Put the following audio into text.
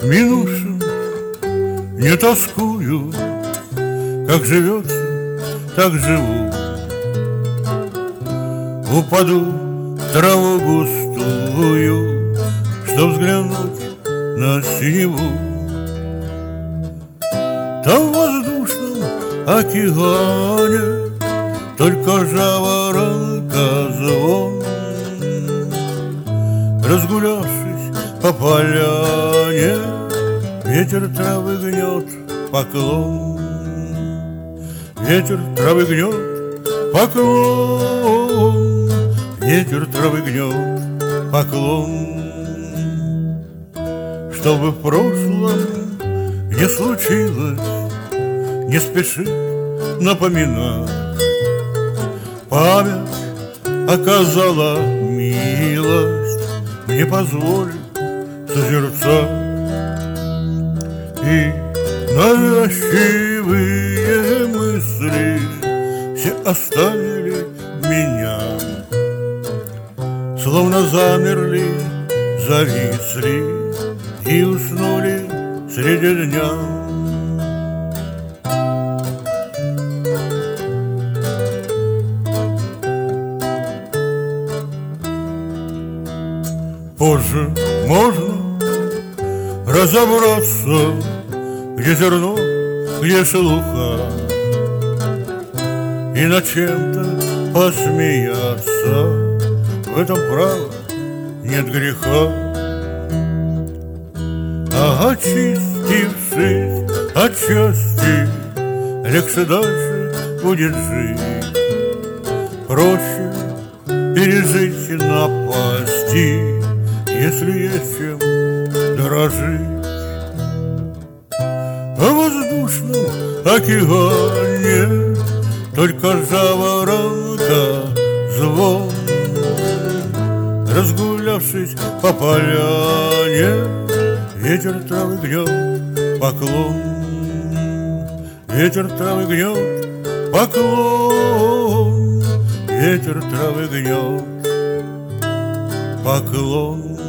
минувшем не тоскую, как живется, так живу. Упаду в траву густую, чтоб взглянуть на синеву. Там в воздушном океане только жаворонка звон. Разгулявшись по поляне, ветер травы гнет поклон. Ветер травы гнет поклон. Ветер травы гнет поклон. Чтобы в прошлом не случилось, не спешит напоминать. Память оказала милость, мне позволит созерцать. И навязчивые мысли все оставили меня, словно замерли, зависли и уснули среди дня. Позже можно разобраться, где зерно, где шелуха, и над чем-то посмеяться. В этом право нет греха. А очистившись от счастья, легче дальше будет жить. Проще пережить напасти, если есть чем дорожить. В воздушном океане только жаворонка звон. Разгулявшись по поляне, ветер травы гнет поклон. Ветер травы гнет поклон. Ветер травы гнет поклон.